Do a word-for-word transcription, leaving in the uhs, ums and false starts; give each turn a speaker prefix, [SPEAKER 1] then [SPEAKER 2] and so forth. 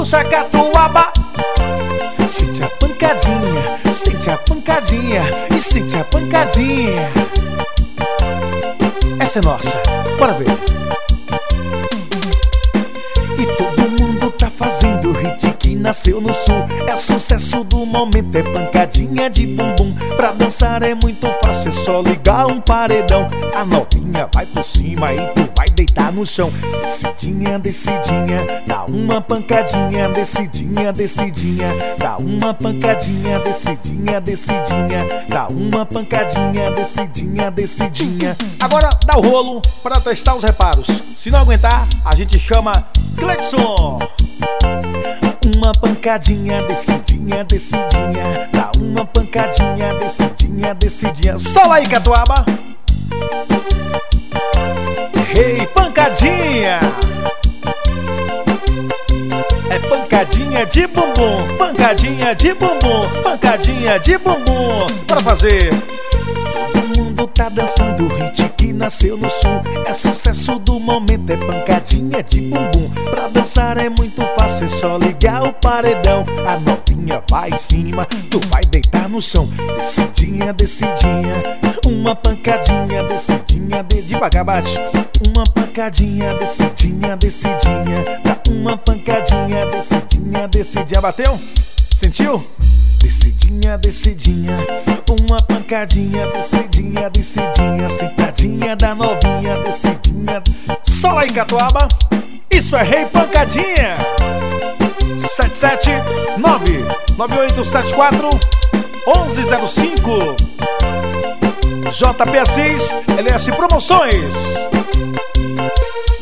[SPEAKER 1] puxa catuaba. Sente a pancadinha, sente a pancadinha e sente a pancadinha. Essa é nossa, bora ver. E todo mundo tá fazendo hit que nasceu no sul. É o sucesso do momento, é pancadinha de bumbum. Pra dançar é muito fácil, é só ligar um paredão. A novinha vai por cima e tu vai deitar no chão. Descidinha, descidinha, dá uma pancadinha. Descidinha, descidinha, dá uma pancadinha. Descidinha, descidinha, dá uma pancadinha. Descidinha, descidinha. Agora dá o rolo pra testar os reparos. Se não aguentar, a gente chama Clexon. Uma pancadinha, descidinha, descidinha, dá uma pancadinha, descidinha, descidinha. Sola aí, catuaba. Hey, pancadinha. É pancadinha de bumbum, pancadinha de bumbum, pancadinha de bumbum. Bora fazer. Todo mundo tá dançando o hit que nasceu no sul. É sucesso do momento, é pancadinha de bumbum. Pra dançar é muito fácil, é só ligar o paredão. A novinha vai em cima, tu vai deitar no chão. Descidinha, descidinha, uma pancadinha. Descidinha, de devagar, bate. Uma pancadinha, descidinha, descidinha, dá uma pancadinha. Descidinha, descidinha, bateu? Sentiu? Descidinha, descidinha, uma pancadinha. Descidinha, descidinha, sentadinha da novinha. Descidinha. Sola aí, catuaba. Isso é Rei Pancadinha. Sete sete nove nove oito sete quatro um um zero cinco. J P Assis L S Promoções.